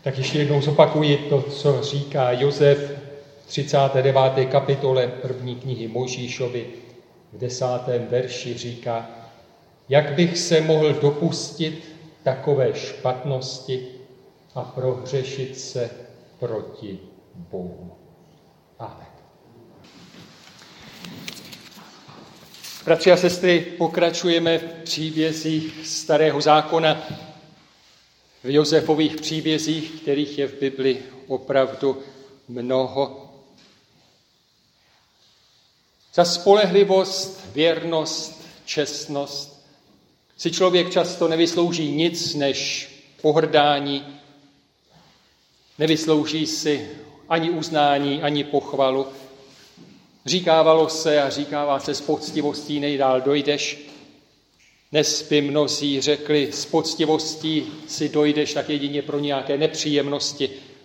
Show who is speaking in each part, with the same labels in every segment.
Speaker 1: Tak ještě jednou zopakuji to, co říká Josef v 39. kapitole první knihy Mojžíšovi v 10. verši říká: jak bych se mohl dopustit takové špatnosti a prohřešit se proti Bohu. Amen. Bratři a sestry, pokračujeme v příbězích Starého zákona, v Josefových příbězích, kterých je v Bibli opravdu mnoho. Za spolehlivost, věrnost, čestnost si člověk často nevyslouží nic než pohrdání, nevyslouží si ani uznání, ani pochvalu. Říkávalo se a říkává se, s poctivostí nejdál dojdeš. Dnes by mnozí řekli, s poctivostí si dojdeš tak jedině pro nějaké nepříjemnosti.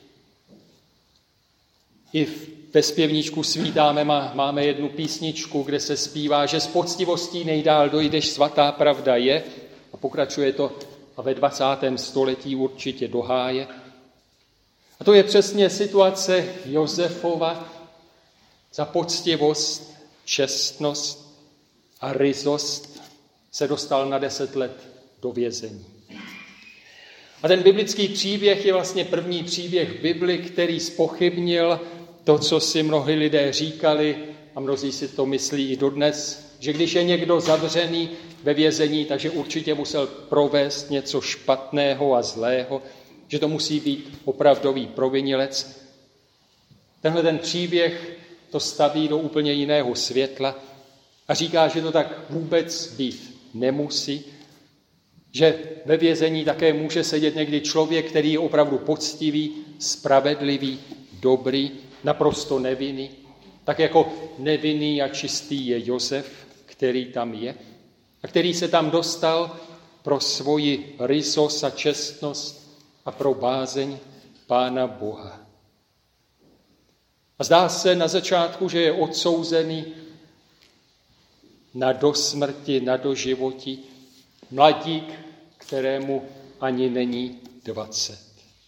Speaker 1: I ve zpěvníčku Svítáme máme jednu písničku, kde se zpívá, že s poctivostí nejdál dojdeš, svatá pravda je. A pokračuje to a ve 20. století určitě do háje. A to je přesně situace Josefova. Za poctivost, čestnost a ryzost se dostal na 10 let do vězení. A ten biblický příběh je vlastně první příběh v Bibli, který zpochybnil to, co si mnohí lidé říkali, a mnozí si to myslí i dodnes, že když je někdo zavřený ve vězení, takže určitě musel provést něco špatného a zlého, že to musí být opravdový provinilec. Tenhle ten příběh to staví do úplně jiného světla a říká, že to tak vůbec být nemusí, že ve vězení také může sedět někdy člověk, který je opravdu poctivý, spravedlivý, dobrý, naprosto nevinný. Tak jako nevinný a čistý je Josef, který tam je a který se tam dostal pro svoji ryzost a čestnost a pro bázeň Pána Boha. A zdá se na začátku, že je odsouzený na dosmrti, na doživotí, mladík, kterému ani není 20.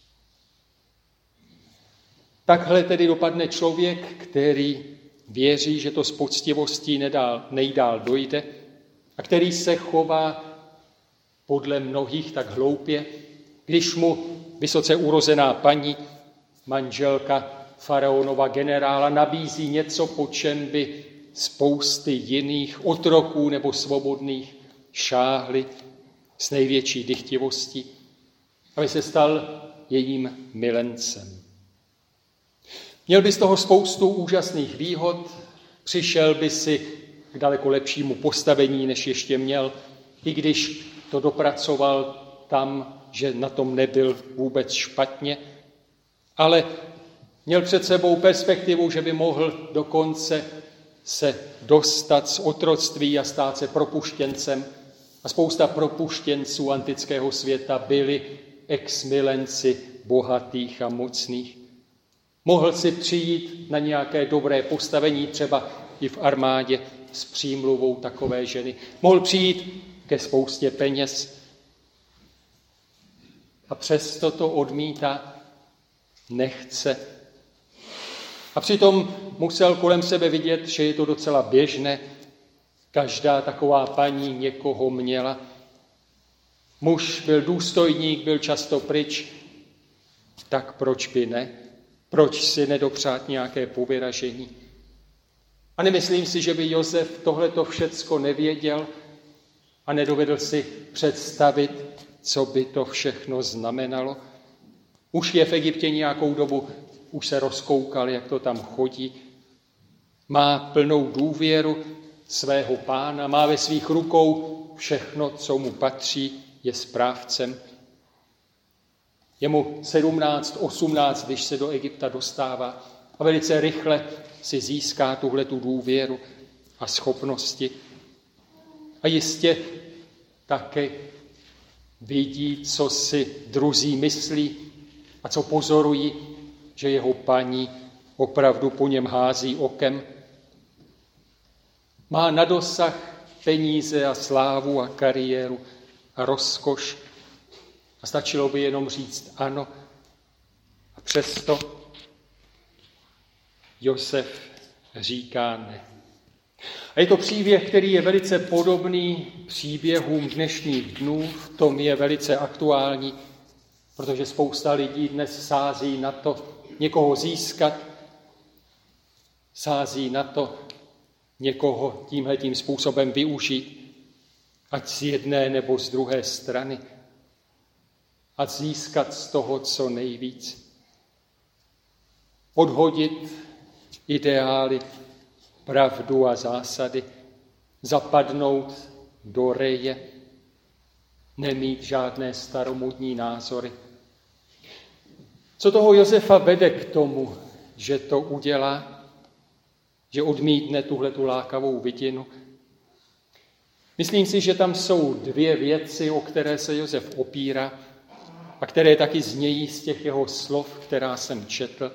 Speaker 1: Takhle tedy dopadne člověk, který věří, že to s poctivostí nejdál dojde a který se chová podle mnohých tak hloupě, když mu vysoce urozená paní, manželka faraonova generála, nabízí něco, po čem by spousty jiných otroků nebo svobodných šáhli s největší dychtivostí, aby se stal jejím milencem. Měl by z toho spoustu úžasných výhod, přišel by si k daleko lepšímu postavení, než ještě měl, i když to dopracoval tam, že na tom nebyl vůbec špatně, ale měl před sebou perspektivu, že by mohl dokonce se dostat z otroctví a stát se propuštěncem. A spousta propuštěnců antického světa byli ex-milenci bohatých a mocných. Mohl si přijít na nějaké dobré postavení, třeba i v armádě s přímluvou takové ženy. Mohl přijít ke spoustě peněz. A přesto to odmítá, nechce. A přitom musel kolem sebe vidět, že je to docela běžné. Každá taková paní někoho měla. Muž byl důstojník, byl často pryč. Tak proč by ne? Proč si nedopřát nějaké povyražení? A nemyslím si, že by Josef tohleto všecko nevěděl a nedovedl si představit, co by to všechno znamenalo. Už je v Egyptě nějakou dobu, už se rozkoukal, jak to tam chodí. Má plnou důvěru svého pána, má ve svých rukou všechno, co mu patří, je správcem. Je mu 17, 18, když se do Egypta dostává a velice rychle si získá tuhletu důvěru a schopnosti. A jistě také vidí, co si druzí myslí a co pozorují, že jeho paní opravdu po něm hází okem. Má na dosah peníze a slávu a kariéru a rozkoš. A stačilo by jenom říct ano A přesto Josef říká ne. A je to příběh, který je velice podobný příběhům dnešních dnů, v tom je velice aktuální, protože spousta lidí dnes sází na to někoho získat, sází na to někoho tímhletím způsobem využít, ať z jedné nebo z druhé strany, a získat z toho co nejvíc. Odhodit ideály, pravdu a zásady, zapadnout do reje, nemít žádné staromódní názory. Co toho Josefa vede k tomu, že to udělá, že odmítne tuhletu lákavou vidinu? Myslím si, že tam jsou dvě věci, o které se Josef opírá a které taky znějí z těch jeho slov, která jsem četl.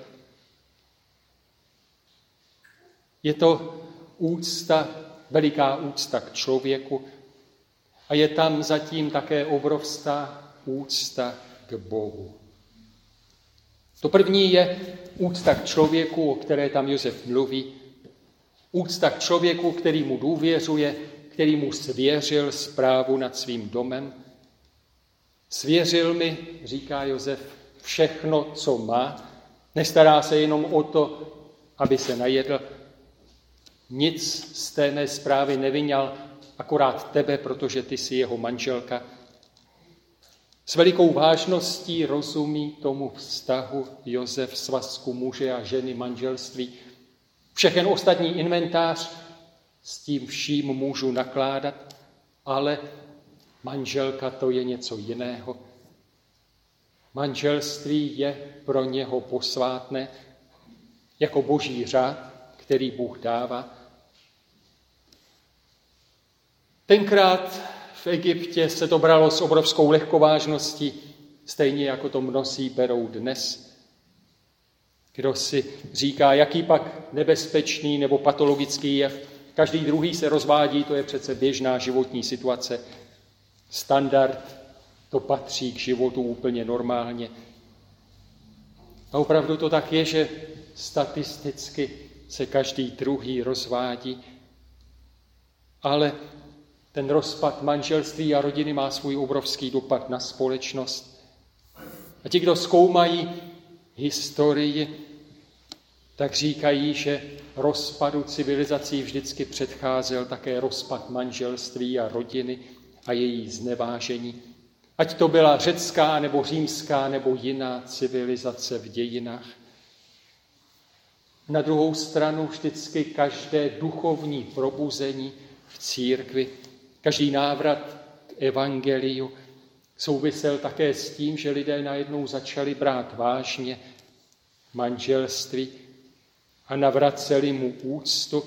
Speaker 1: Je to úcta, veliká úcta k člověku a je tam zatím také obrovská úcta k Bohu. To první je úcta k člověku, o které tam Josef mluví. Úcta k člověku, který mu důvěřuje, který mu svěřil správu nad svým domem. Svěřil mi, říká Josef, všechno, co má. Nestará se jenom o to, aby se najedl. Nic z té mé správy nevyňal, akorát tebe, protože ty jsi jeho manželka. S velikou vážností rozumí tomu vztahu Josef, svazku muže a ženy, manželství. Všechen ostatní inventář, s tím vším můžu nakládat, ale manželka to je něco jiného. Manželství je pro něho posvátné, jako boží řád, který Bůh dává. Tenkrát v Egyptě se to bralo s obrovskou lehkovážností, stejně jako to mnozí berou dnes. Kdo si říká, jaký pak nebezpečný nebo patologický jev, každý druhý se rozvádí, to je přece běžná životní situace. Standard, to patří k životu úplně normálně. A opravdu to tak je, že statisticky se každý druhý rozvádí, ale ten rozpad manželství a rodiny má svůj obrovský dopad na společnost. A ti, kdo zkoumají historii, tak říkají, že rozpadu civilizací vždycky předcházel také rozpad manželství a rodiny a její znevážení. Ať to byla řecká, nebo římská, nebo jiná civilizace v dějinách. Na druhou stranu vždycky každé duchovní probuzení v církvi, každý návrat k evangeliu souvisel také s tím, že lidé najednou začali brát vážně manželství a navraceli mu úctu.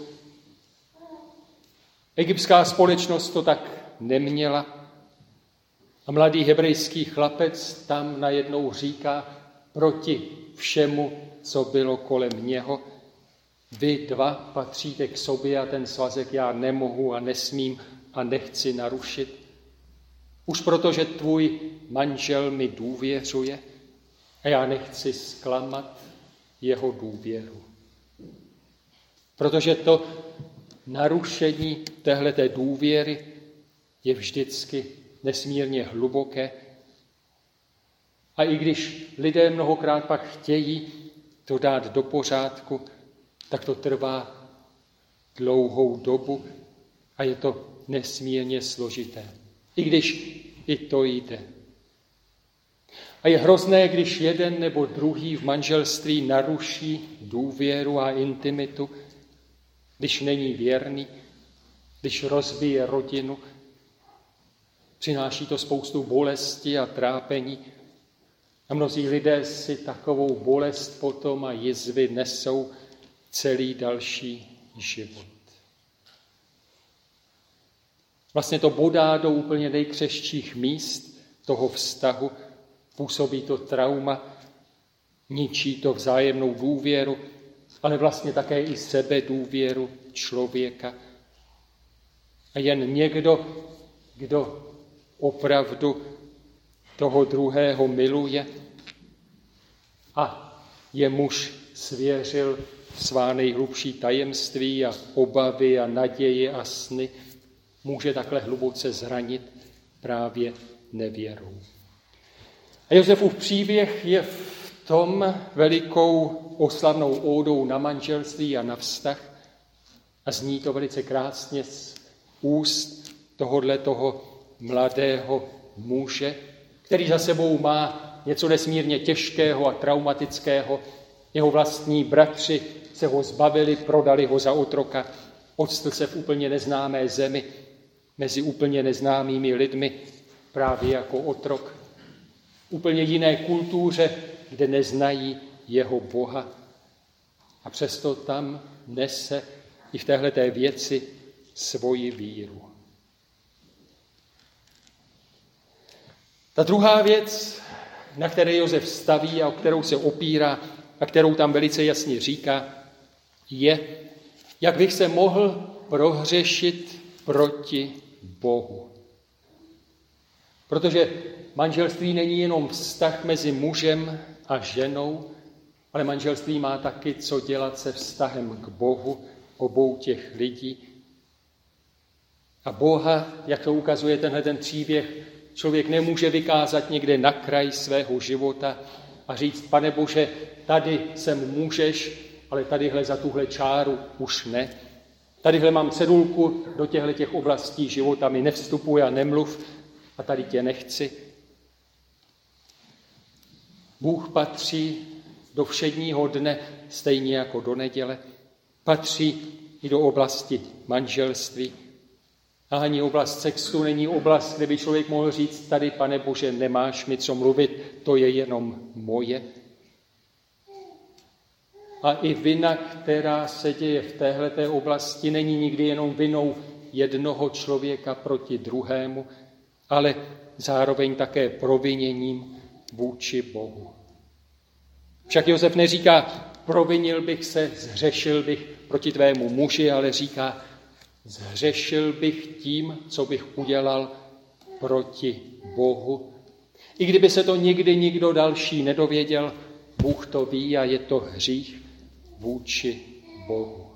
Speaker 1: Egyptská společnost to tak neměla a mladý hebrejský chlapec tam najednou říká proti všemu, co bylo kolem něho: vy dva patříte k sobě a ten svazek já nemohu a nesmím a nechci narušit. Už protože tvůj manžel mi důvěřuje a já nechci zklamat jeho důvěru. Protože to narušení téhleté důvěry je vždycky nesmírně hluboké. A i když lidé mnohokrát pak chtějí to dát do pořádku, tak to trvá dlouhou dobu a je to nesmírně složité. I když i to jde. A je hrozné, když jeden nebo druhý v manželství naruší důvěru a intimitu, když není věrný, když rozbije rodinu. Přináší to spoustu bolesti a trápení. A mnozí lidé si takovou bolest potom a jizvy nesou celý další život. Vlastně to bodá do úplně nejkřehčích míst toho vztahu, působí to trauma, ničí to vzájemnou důvěru, ale vlastně také i sebedůvěru člověka. A jen někdo, kdo opravdu toho druhého miluje a jemuž svěřil svá nejhlubší tajemství a obavy a naděje a sny, může takhle hluboce zranit právě nevěrou. A Josefův příběh je v tom velikou oslavnou ódou na manželství a na vztah a zní to velice krásně z úst toho mladého muže, který za sebou má něco nesmírně těžkého a traumatického. Jeho vlastní bratři se ho zbavili, prodali ho za otroka, octl se v úplně neznámé zemi, mezi úplně neznámými lidmi, právě jako otrok, v úplně jiné kultuře, kde neznají jeho Boha. A přesto tam nese i v téhleté věci svoji víru. Ta druhá věc, na které Josef staví a o kterou se opírá a kterou tam velice jasně říká, je, jak bych se mohl prohřešit proti Bohu. Protože manželství není jenom vztah mezi mužem a ženou, ale manželství má taky co dělat se vztahem k Bohu obou těch lidí. A Boha, jak to ukazuje ten příběh, člověk nemůže vykázat někde na kraj svého života a říct, Pane Bože, tady sem můžeš, ale tadyhle za tuhle čáru už ne. Tadyhle mám cedulku, do těch oblastí života mi nevstupuj a nemluv a tady tě nechci. Bůh patří do všedního dne, stejně jako do neděle. Patří i do oblasti manželství. A ani oblast sexu není oblast, kde by člověk mohl říct, tady, Pane Bože, nemáš mi co mluvit, to je jenom moje. A i vina, která se děje v téhleté oblasti, není nikdy jenom vinou jednoho člověka proti druhému, ale zároveň také proviněním vůči Bohu. Však Josef neříká, provinil bych se, zhřešil bych proti tvému muži, ale říká, zhřešil bych tím, co bych udělal proti Bohu. I kdyby se to nikdy nikdo další nedověděl, Bůh to ví a je to hřích vůči Bohu.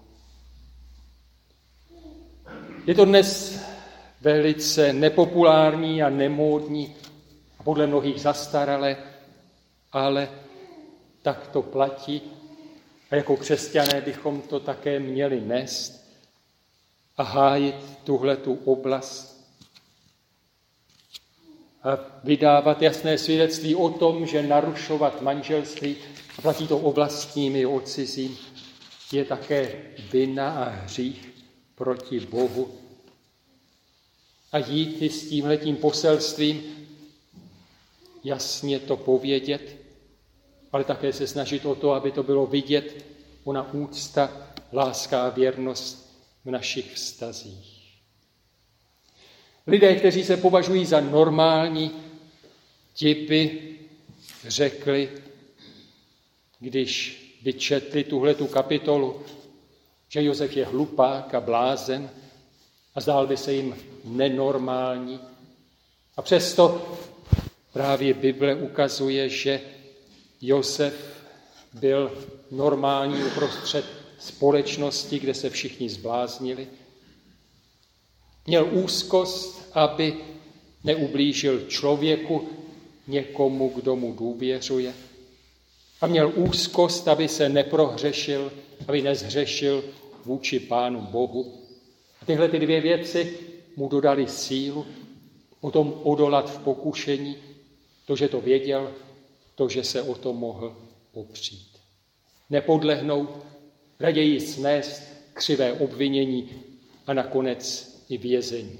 Speaker 1: Je to dnes velice nepopulární a nemódní a podle mnohých zastaralé, ale tak to platí a jako křesťané bychom to také měli nést a hájit tuhletu oblast a vydávat jasné svědectví o tom, že narušovat manželství, a platí to o vlastním i o cizím, je také vina a hřích proti Bohu. A jít i s tímhletím poselstvím, jasně to povědět, ale také se snažit o to, aby to bylo vidět, ona úcta, láska a věrnost v našich vztazích. Lidé, kteří se považují za normální, ti by řekli, když by četli tuhletu kapitolu, že Josef je hlupák a blázen a zdál by se jim nenormální. A přesto právě Bible ukazuje, že Josef byl normální uprostřed společnosti, kde se všichni zbláznili. Měl úzkost, aby neublížil člověku, někomu, kdo mu důvěřuje. A měl úzkost, aby se neprohřešil, aby nezhřešil vůči Pánu Bohu. A tyhle ty dvě věci mu dodali sílu, potom odolat v pokušení, to, že to věděl, to, že se o to mohl opřít. Nepodlehnout, raději snést křivé obvinění a nakonec i vězení.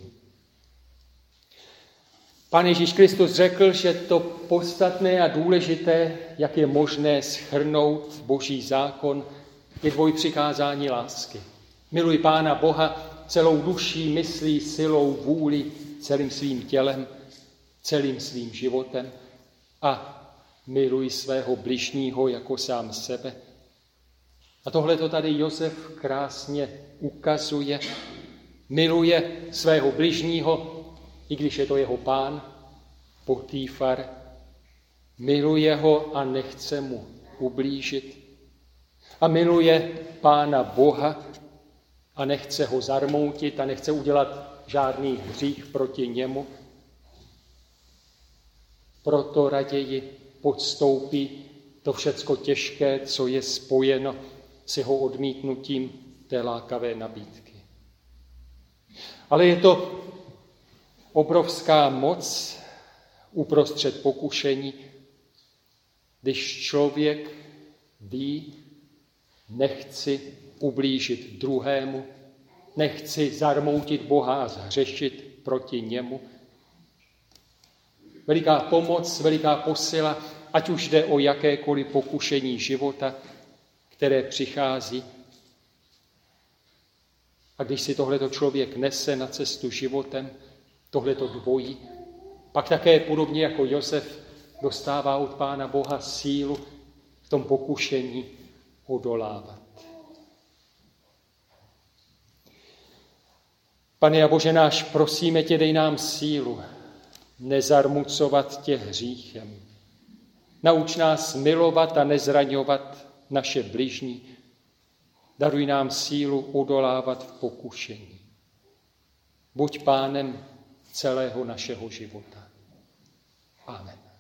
Speaker 1: Pán Ježíš Kristus řekl, že to podstatné a důležité, jak je možné shrnout Boží zákon, je dvoj přikázání lásky. Miluj Pána Boha celou duší, myslí, silou, vůli, celým svým tělem, celým svým životem a miluj svého bližního jako sám sebe. A tohle to tady Josef krásně ukazuje. Miluje svého bližního, i když je to jeho pán, Potýfar. Miluje ho a nechce mu ublížit a miluje Pána Boha a nechce ho zarmoutit a nechce udělat žádný hřích proti němu, proto raději podstoupí to všecko těžké, co je spojeno s jeho odmítnutím té lákavé nabídky. Ale je to obrovská moc uprostřed pokušení, když člověk ví, nechci ublížit druhému, nechci zarmoutit Boha a zhřešit proti němu. Veliká pomoc, veliká posila, ať už jde o jakékoliv pokušení života, které přichází. A když si tohleto člověk nese na cestu životem, tohleto dvojí, pak také podobně jako Josef dostává od Pána Boha sílu v tom pokušení odolávat. Pane a Bože náš, prosíme tě, dej nám sílu nezarmucovat tě hříchem. Nauč nás milovat a nezraňovat naše bližní. Daruj nám sílu odolávat v pokušení. Buď pánem celého našeho života. Amen.